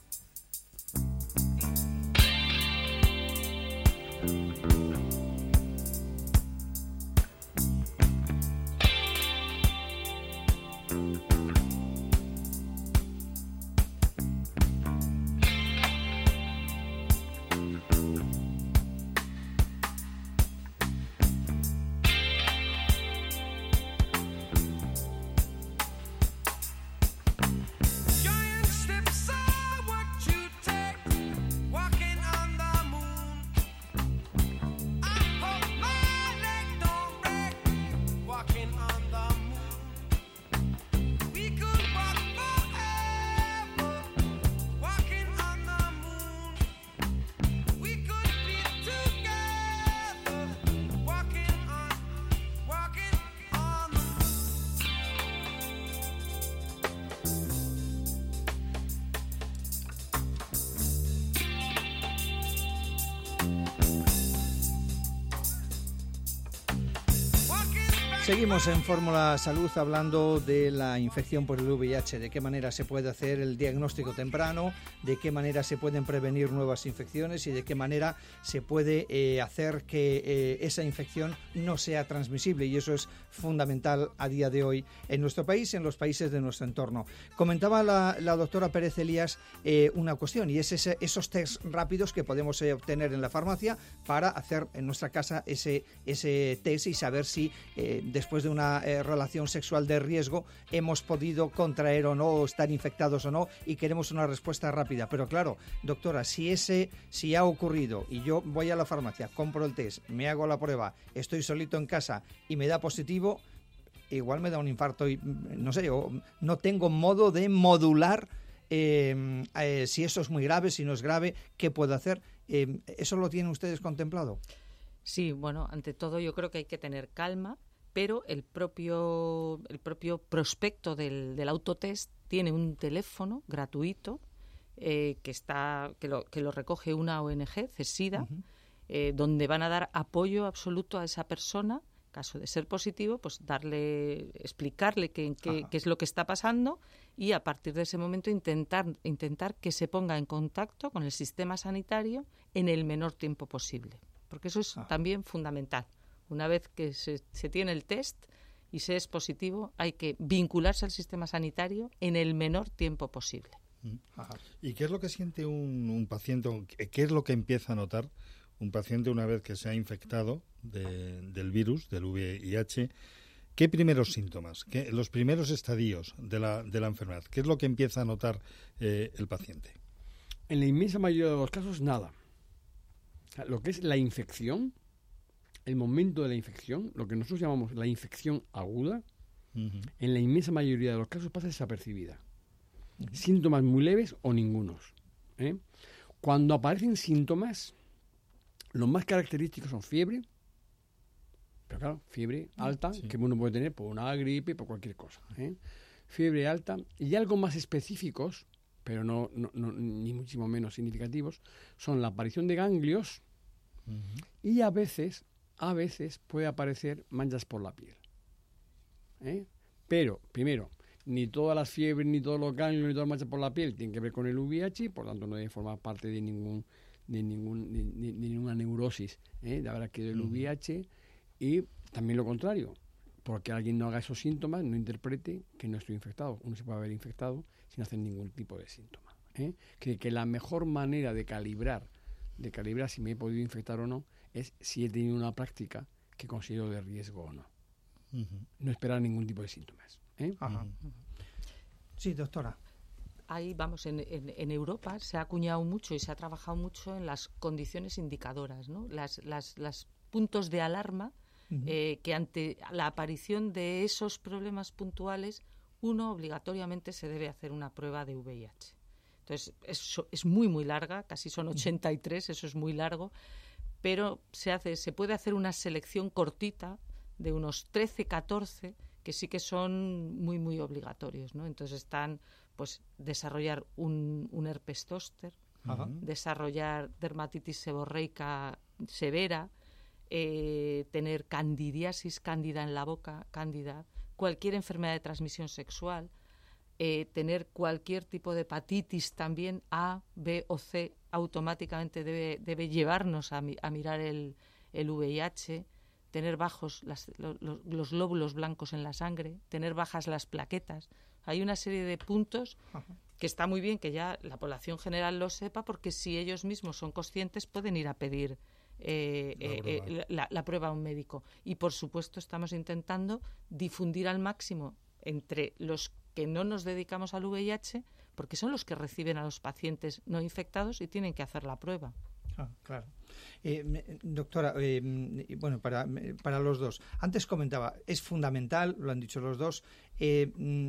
Seguimos en Fórmula Salud hablando de la infección por el V I H, de qué manera se puede hacer el diagnóstico temprano, de qué manera se pueden prevenir nuevas infecciones y de qué manera se puede eh, hacer que eh, esa infección no sea transmisible, y eso es fundamental a día de hoy en nuestro país y en los países de nuestro entorno. Comentaba la, la doctora Pérez Elías eh, una cuestión, y es ese, esos test rápidos que podemos eh, obtener en la farmacia para hacer en nuestra casa ese, ese test y saber si eh, después de una eh, relación sexual de riesgo hemos podido contraer o no, o estar infectados o no, y queremos una respuesta rápida. Pero claro, doctora, si ese si ha ocurrido y yo voy a la farmacia, compro el test, me hago la prueba, estoy solito en casa y me da positivo, igual me da un infarto y no sé, o no tengo modo de modular eh, eh, si eso es muy grave, si no es grave, ¿qué puedo hacer? Eh, ¿Eso lo tienen ustedes contemplado? Sí, bueno, ante todo yo creo que hay que tener calma, pero el propio, el propio prospecto del, del autotest tiene un teléfono gratuito eh, que, está, que, lo, que lo recoge una O N G, CESIDA, uh-huh. eh, donde van a dar apoyo absoluto a esa persona. Caso de ser positivo, pues darle, explicarle qué, qué, qué es lo que está pasando, y a partir de ese momento intentar, intentar que se ponga en contacto con el sistema sanitario en el menor tiempo posible, porque eso es Ajá. también fundamental. Una vez que se, se tiene el test y se es positivo, hay que vincularse al sistema sanitario en el menor tiempo posible. Ajá. ¿Y qué es lo que siente un, un paciente, qué es lo que empieza a notar un paciente una vez que se ha infectado de, del virus, del V I H? ¿Qué primeros síntomas, qué, los primeros estadios de la, de la enfermedad? ¿Qué es lo que empieza a notar eh, el paciente? En la inmensa mayoría de los casos, nada. O sea, lo que es la infección, el momento de la infección, lo que nosotros llamamos la infección aguda, uh-huh. en la inmensa mayoría de los casos pasa desapercibida. Uh-huh. Síntomas muy leves o ningunos. ¿eh? Cuando aparecen síntomas, los más característicos son fiebre, pero claro, fiebre alta, sí. que uno puede tener por una gripe, por cualquier cosa. ¿eh? Fiebre alta, y algo más específicos, pero no, no, no ni muchísimo menos significativos, son la aparición de ganglios uh-huh. y a veces, a veces puede aparecer manchas por la piel. ¿eh? Pero, primero, ni todas las fiebres, ni todos los ganglios, ni todas las manchas por la piel tienen que ver con el V I H, por tanto no debe formar parte de ningún de ningún de, de, de ninguna neurosis ¿eh? de haber adquirido el uh-huh. V I H. Y también lo contrario, porque alguien no haga esos síntomas, no interprete que no estoy infectado. Uno se puede haber infectado sin hacer ningún tipo de síntoma. ¿eh? Que, que la mejor manera de calibrar, de calibrar si me he podido infectar o no, es si he tenido una práctica que considero de riesgo o no. Uh-huh. No esperar ningún tipo de síntomas. ¿eh? Ajá. Uh-huh. Sí, doctora. Ahí, vamos, en, en, en Europa se ha acuñado mucho y se ha trabajado mucho en las condiciones indicadoras, ¿no? Las, las, las puntos de alarma uh-huh. eh, que ante la aparición de esos problemas puntuales uno obligatoriamente se debe hacer una prueba de V I H. Entonces, es, es muy, muy larga, casi son ochenta y tres, eso es muy largo, pero se hace, se puede hacer una selección cortita de unos trece, catorce, que sí que son muy, muy obligatorios, ¿no? Entonces están, pues, desarrollar un, un herpes zóster, uh-huh. desarrollar dermatitis seborreica severa, eh, tener candidiasis, cándida en la boca, cándida, cualquier enfermedad de transmisión sexual, eh, tener cualquier tipo de hepatitis también, A, B o C, automáticamente debe, debe llevarnos a, a mirar el, el V I H, tener bajos las, lo, lo, los glóbulos blancos en la sangre, tener bajas las plaquetas. Hay una serie de puntos que está muy bien que ya la población general lo sepa, porque si ellos mismos son conscientes pueden ir a pedir eh, la, eh, prueba. Eh, la, la prueba a un médico. Y por supuesto estamos intentando difundir al máximo entre los que no nos dedicamos al V I H, porque son los que reciben a los pacientes no infectados y tienen que hacer la prueba. Ah, claro. Eh, doctora, eh, bueno, para, para los dos. Antes comentaba, es fundamental, lo han dicho los dos, eh,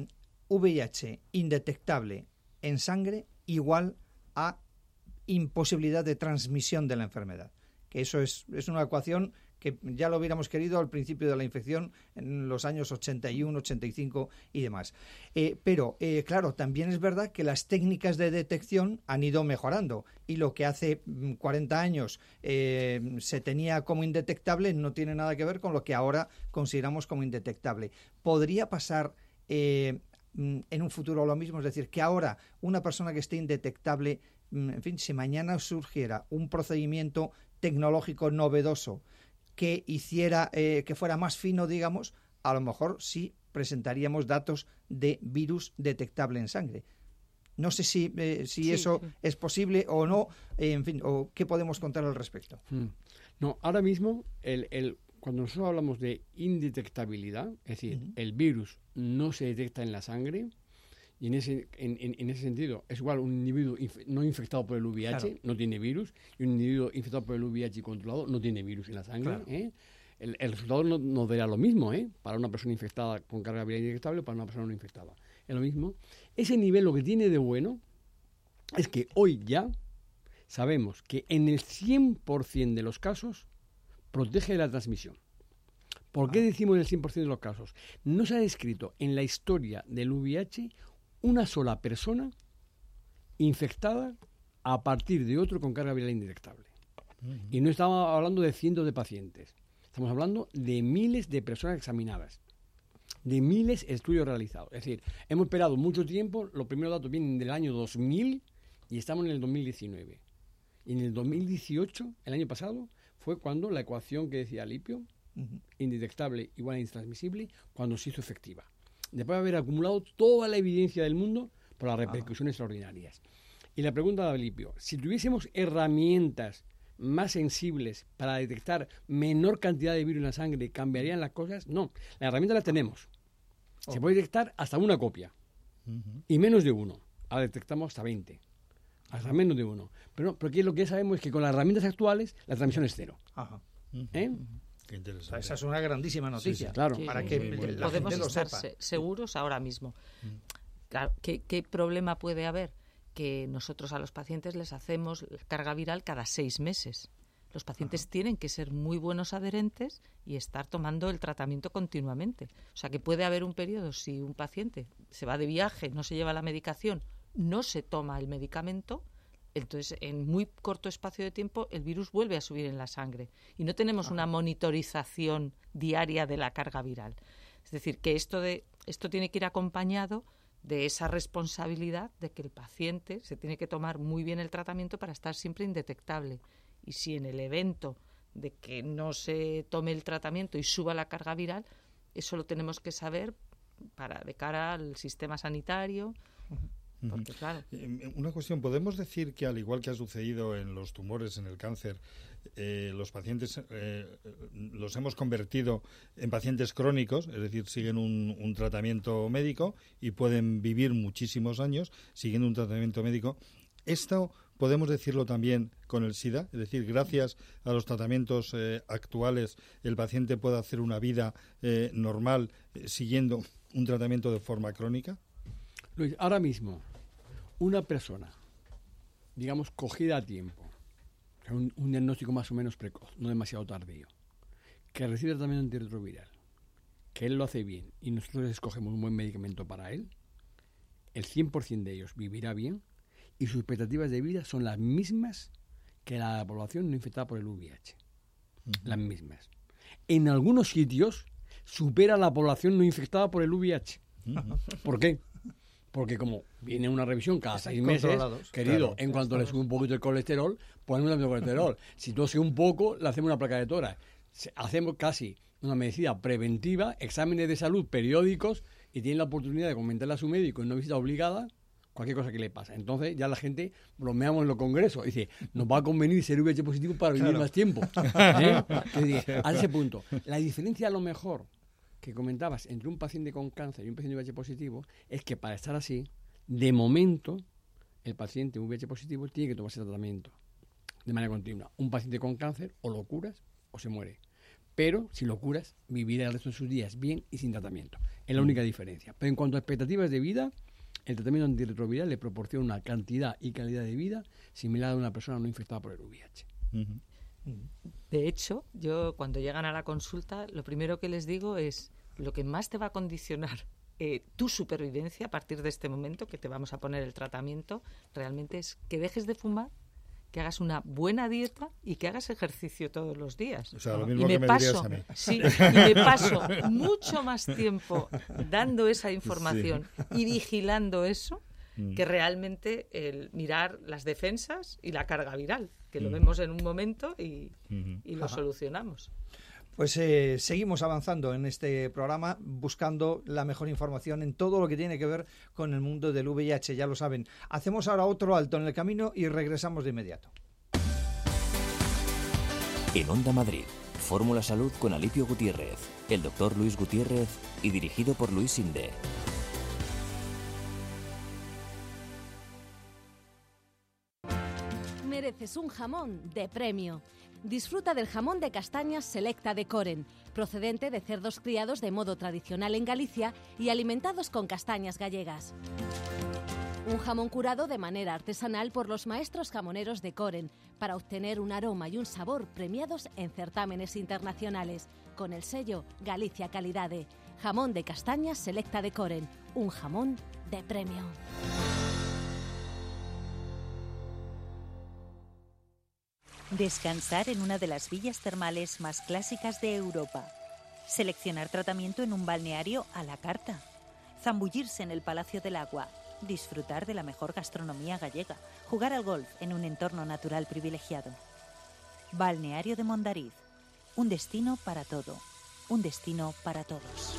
V I H indetectable en sangre igual a imposibilidad de transmisión de la enfermedad. Que eso es, es una ecuación que ya lo hubiéramos querido al principio de la infección, en los años ochenta y uno, ochenta y cinco y demás. Eh, pero, eh, claro, también es verdad que las técnicas de detección han ido mejorando, y lo que hace cuarenta años eh, se tenía como indetectable no tiene nada que ver con lo que ahora consideramos como indetectable. ¿Podría pasar eh, en un futuro lo mismo? Es decir, que ahora una persona que esté indetectable, en fin, si mañana surgiera un procedimiento tecnológico novedoso que hiciera, eh, que fuera más fino, digamos, a lo mejor sí presentaríamos datos de virus detectable en sangre. No sé si, eh, si sí, eso sí. es posible o no, eh, en fin, o qué podemos contar al respecto. Hmm. No, ahora mismo, el, el, cuando nosotros hablamos de indetectabilidad, es decir, uh-huh. el virus no se detecta en la sangre, y en ese, en, en, en ese sentido es igual un individuo inf- no infectado por el V I H, claro. no tiene virus, y un individuo infectado por el V I H y controlado no tiene virus en la sangre. Claro. ¿eh? El, el resultado no, no dará lo mismo, ¿eh? Para una persona infectada con carga viral indetectable o para una persona no infectada. Es lo mismo. Ese nivel lo que tiene de bueno es que hoy ya sabemos que en el cien por ciento de los casos protege de la transmisión. ¿Por qué decimos en el cien por ciento de los casos? No se ha descrito en la historia del V I H una sola persona infectada a partir de otro con carga viral indetectable. Uh-huh. Y no estamos hablando de cientos de pacientes. Estamos hablando de miles de personas examinadas, de miles de estudios realizados. Es decir, hemos esperado mucho tiempo, los primeros datos vienen del año dos mil y estamos en el dos mil diecinueve. Y en el dos mil dieciocho, el año pasado, fue cuando la ecuación que decía Alipio, uh-huh. indetectable igual a intransmisible, cuando se hizo efectiva. Después de haber acumulado toda la evidencia del mundo por las repercusiones ah. extraordinarias. Y la pregunta de Alipio, si tuviésemos herramientas más sensibles para detectar menor cantidad de virus en la sangre, ¿cambiarían las cosas? No, la herramienta la tenemos. Oh. Se puede detectar hasta una copia uh-huh. y menos de uno. Ahora detectamos hasta veinte, hasta uh-huh. menos de uno. Pero, no, pero aquí lo que sabemos es que con las herramientas actuales la transmisión es cero. Ajá. Uh-huh. ¿Eh? Qué interesante. O sea, esa es una grandísima noticia. Sí, sí, claro. Sí, para sí, que sí, la podemos gente lo estar sepa. Se- seguros ahora mismo. Claro, ¿qué, ¿Qué problema puede haber? Que nosotros a los pacientes les hacemos carga viral cada seis meses. Los pacientes Ajá. tienen que ser muy buenos adherentes y estar tomando el tratamiento continuamente. O sea, que puede haber un periodo, si un paciente se va de viaje, no se lleva la medicación, no se toma el medicamento, entonces en muy corto espacio de tiempo el virus vuelve a subir en la sangre y no tenemos Ajá. una monitorización diaria de la carga viral. Es decir, que esto, de, esto tiene que ir acompañado de esa responsabilidad de que el paciente se tiene que tomar muy bien el tratamiento para estar siempre indetectable. Y si en el evento de que no se tome el tratamiento y suba la carga viral, eso lo tenemos que saber para de cara al sistema sanitario. Porque, claro. Una cuestión, ¿podemos decir que al igual que ha sucedido en los tumores, en el cáncer, eh, los pacientes eh, los hemos convertido en pacientes crónicos, es decir, siguen un, un tratamiento médico y pueden vivir muchísimos años siguiendo un tratamiento médico? Esto podemos decirlo también con el SIDA, es decir, gracias a los tratamientos eh, actuales el paciente puede hacer una vida eh, normal eh, siguiendo un tratamiento de forma crónica. Luis, ahora mismo, una persona, digamos, cogida a tiempo, un, un diagnóstico más o menos precoz, no demasiado tardío, que recibe tratamiento antirretroviral, que él lo hace bien y nosotros escogemos un buen medicamento para él, el cien por ciento de ellos vivirá bien y sus expectativas de vida son las mismas que la población no infectada por el V I H. Uh-huh. Las mismas. En algunos sitios supera la población no infectada por el V I H. Uh-huh. ¿Por qué? Porque como viene una revisión cada seis meses, querido, claro, en cuanto le sube un poquito el colesterol, ponemos un colesterol. Si tose un poco, le hacemos una placa de tórax. hacemos casi una medicina preventiva, exámenes de salud periódicos y tienen la oportunidad de comentarle a su médico en una visita obligada cualquier cosa que le pasa. Entonces ya la gente bromeamos en los congresos. Dice, nos va a convenir ser V I H positivo para vivir claro. más tiempo. ¿Eh? Dice, a ese punto. La diferencia a lo mejor que comentabas entre un paciente con cáncer y un paciente V I H positivo es que para estar así, de momento, el paciente V I H positivo tiene que tomarse tratamiento de manera continua. Un paciente con cáncer o lo curas o se muere. Pero si lo curas, vivirá el resto de sus días bien y sin tratamiento. Es la única diferencia. Pero en cuanto a expectativas de vida, el tratamiento antirretroviral le proporciona una cantidad y calidad de vida similar a una persona no infectada por el V I H. Uh-huh. De hecho, yo cuando llegan a la consulta, lo primero que les digo es lo que más te va a condicionar eh, tu supervivencia a partir de este momento, que te vamos a poner el tratamiento, realmente es que dejes de fumar, que hagas una buena dieta y que hagas ejercicio todos los días. O sea, lo mismo y me, que me paso, dirías a mí. Sí, y me paso mucho más tiempo dando esa información sí. y vigilando eso mm. que realmente el mirar las defensas y la carga viral, que mm. lo vemos en un momento y, mm-hmm. y lo Ajá. solucionamos. Pues eh, seguimos avanzando en este programa buscando la mejor información en todo lo que tiene que ver con el mundo del V I H, ya lo saben. Hacemos ahora otro alto en el camino y regresamos de inmediato. En Onda Madrid, Fórmula Salud con Alipio Gutiérrez, el doctor Luis Gutiérrez y dirigido por Luis Sinde. Mereces un jamón de premio. Disfruta del jamón de castañas Selecta de Coren, procedente de cerdos criados de modo tradicional en Galicia y alimentados con castañas gallegas. Un jamón curado de manera artesanal por los maestros jamoneros de Coren para obtener un aroma y un sabor premiados en certámenes internacionales con el sello Galicia Calidade. Jamón de castañas Selecta de Coren, un jamón de premio. Descansar en una de las villas termales más clásicas de Europa. Seleccionar tratamiento en un balneario a la carta. Zambullirse en el Palacio del Agua. Disfrutar de la mejor gastronomía gallega. Jugar al golf en un entorno natural privilegiado. Balneario de Mondariz. Un destino para todo. Un destino para todos.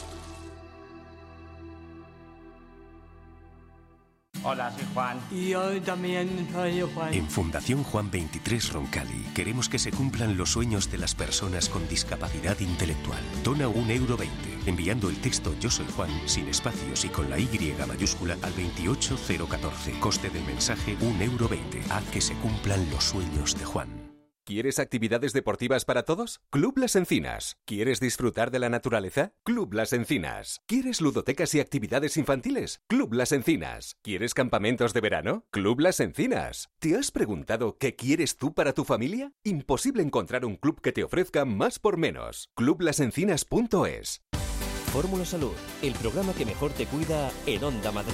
Hola, soy Juan. Y yo también soy Juan. En Fundación Juan veintitrés Roncali queremos que se cumplan los sueños de las personas con discapacidad intelectual. Dona un euro veinte, enviando el texto Yo soy Juan, sin espacios y con la Y mayúscula al veintiocho cero catorce. Coste del mensaje un euro veinte. Haz que se cumplan los sueños de Juan. ¿Quieres actividades deportivas para todos? Club Las Encinas. ¿Quieres disfrutar de la naturaleza? Club Las Encinas. ¿Quieres ludotecas y actividades infantiles? Club Las Encinas. ¿Quieres campamentos de verano? Club Las Encinas. ¿Te has preguntado qué quieres tú para tu familia? Imposible encontrar un club que te ofrezca más por menos. club las encinas punto es. Fórmula Salud, el programa que mejor te cuida en Onda Madrid.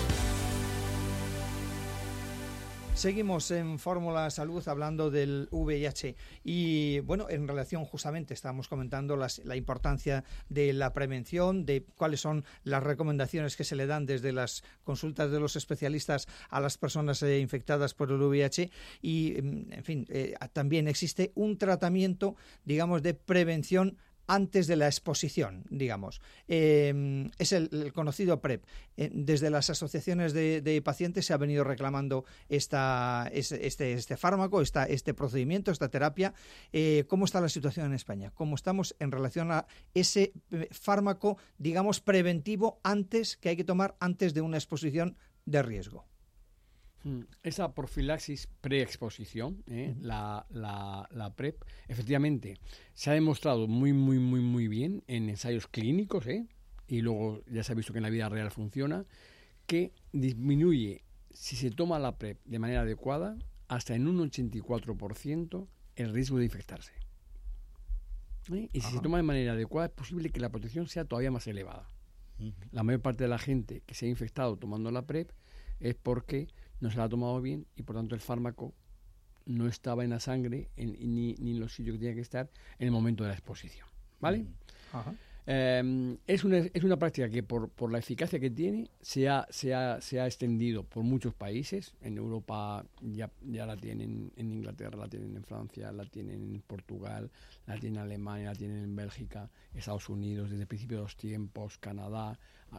Seguimos en Fórmula Salud hablando del V I H y bueno, en relación justamente estábamos comentando las, la importancia de la prevención, de cuáles son las recomendaciones que se le dan desde las consultas de los especialistas a las personas eh, infectadas por el V I H y en fin, eh, también existe un tratamiento, digamos, de prevención antes de la exposición, digamos. Eh, es el, el conocido PrEP. Eh, desde las asociaciones de, de pacientes se ha venido reclamando esta, este, este fármaco, esta, este procedimiento, esta terapia. Eh, ¿Cómo está la situación en España? ¿Cómo estamos en relación a ese fármaco, digamos, preventivo antes, que hay que tomar antes de una exposición de riesgo? Esa profilaxis preexposición, ¿eh? uh-huh. la, la, la PrEP, efectivamente, se ha demostrado muy, muy, muy, muy bien en ensayos clínicos, ¿eh? y luego ya se ha visto que en la vida real funciona, que disminuye, si se toma la PrEP de manera adecuada, hasta en un ochenta y cuatro por ciento el riesgo de infectarse. ¿Eh? Y si Ajá. se toma de manera adecuada, es posible que la protección sea todavía más elevada. Uh-huh. La mayor parte de la gente que se ha infectado tomando la PrEP es porque no se la ha tomado bien y por tanto el fármaco no estaba en la sangre en, ni, ni en los sitios que tenía que estar en el momento de la exposición, ¿vale? Ajá. Eh, es, una, es una práctica que por, por la eficacia que tiene se ha, se, ha, se ha extendido por muchos países. En Europa ya, ya la tienen, en Inglaterra la tienen, en Francia la tienen, en Portugal la tienen, en Alemania la tienen, en Bélgica, Estados Unidos desde el principio de los tiempos, Canadá.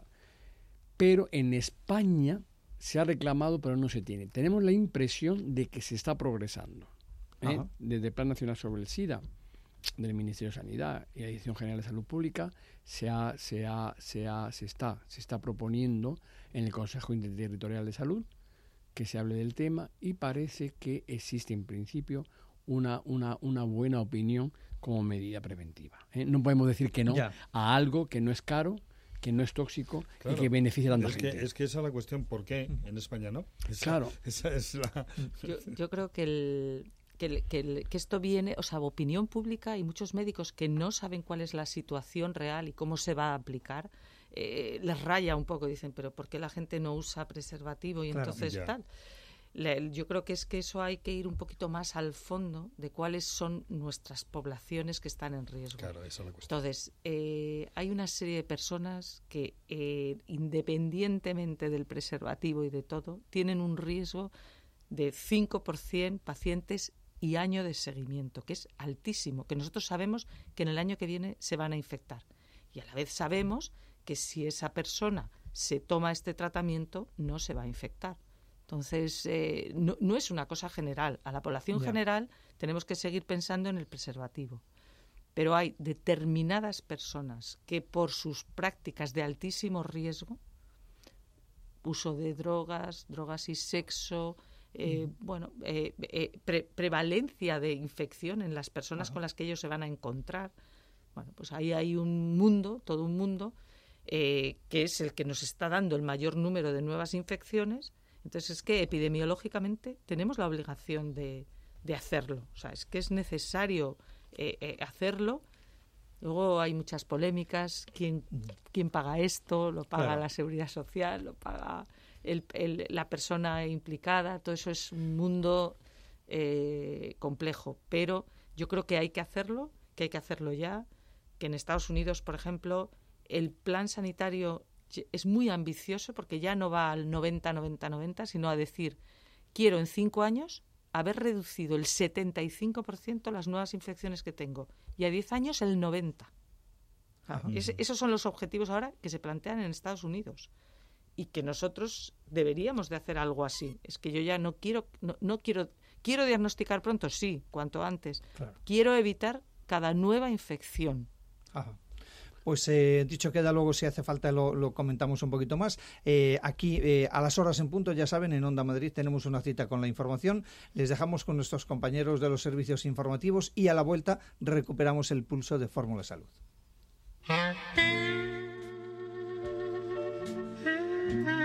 Pero en España se ha reclamado pero no se tiene. Tenemos la impresión de que se está progresando. ¿eh? Desde el Plan Nacional sobre el SIDA del Ministerio de Sanidad y la Dirección General de Salud Pública se, ha, se, ha, se, ha, se, está, se está proponiendo en el Consejo Interterritorial de Salud que se hable del tema y parece que existe en principio una, una, una buena opinión como medida preventiva. ¿eh? No podemos decir que no ya. a algo que no es caro, que no es tóxico claro, y que beneficia a tanta es gente. Que, es que esa es la cuestión, ¿por qué en España no? Esa, claro. Esa es la... yo, yo creo que el... Que, que, que esto viene, o sea, opinión pública y muchos médicos que no saben cuál es la situación real y cómo se va a aplicar, eh, les raya un poco, dicen, pero ¿por qué la gente no usa preservativo? Y claro, entonces ya. tal. Le, yo creo que es que eso hay que ir un poquito más al fondo de cuáles son nuestras poblaciones que están en riesgo. Claro, esa es la cuestión. Entonces, eh, hay una serie de personas que, eh, independientemente del preservativo y de todo, tienen un riesgo de cinco por ciento pacientes y año de seguimiento, que es altísimo, que nosotros sabemos que en el año que viene se van a infectar. Y a la vez sabemos que si esa persona se toma este tratamiento, no se va a infectar. Entonces, eh, no, no es una cosa general. A la población yeah. general tenemos que seguir pensando en el preservativo. Pero hay determinadas personas que por sus prácticas de altísimo riesgo, uso de drogas, drogas y sexo... Eh, bueno, eh, eh, pre- prevalencia de infección en las personas Ajá. con las que ellos se van a encontrar. Bueno, pues ahí hay un mundo, todo un mundo, eh, que es el que nos está dando el mayor número de nuevas infecciones. Entonces es que epidemiológicamente tenemos la obligación de, de hacerlo. O sea, es que es necesario eh, eh, hacerlo. Luego hay muchas polémicas. ¿Quién, quién paga esto? ¿Lo paga claro. la Seguridad Social? ¿Lo paga...? El, el, la persona implicada? Todo eso es un mundo eh, complejo, pero yo creo que hay que hacerlo, que hay que hacerlo ya, que en Estados Unidos, por ejemplo, el plan sanitario es muy ambicioso porque ya no va al noventa, noventa, noventa, sino a decir, quiero en cinco años haber reducido el setenta y cinco por ciento las nuevas infecciones que tengo y a diez años el noventa por ciento. Es, esos son los objetivos ahora que se plantean en Estados Unidos. Y que nosotros deberíamos de hacer algo así. Es que yo ya no quiero, no, no quiero, quiero diagnosticar pronto, sí, cuanto antes. Claro. Quiero evitar cada nueva infección. Ajá. Pues eh, dicho queda, luego si hace falta lo, lo comentamos un poquito más. Eh, aquí eh, a las horas en punto, ya saben, en Onda Madrid tenemos una cita con la información. Les dejamos con nuestros compañeros de los servicios informativos y a la vuelta recuperamos el pulso de Fórmula Salud. Mm-hmm.